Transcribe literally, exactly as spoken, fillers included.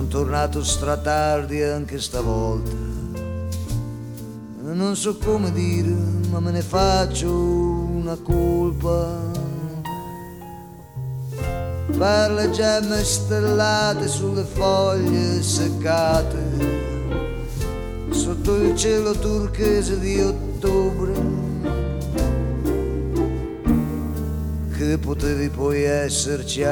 tornato stratardi anche stavolta. Non so come dire, ma me ne faccio una colpa. Per le gemme stellate sulle foglie seccate, sotto il cielo turchese di ottobre, che potevi poi esserci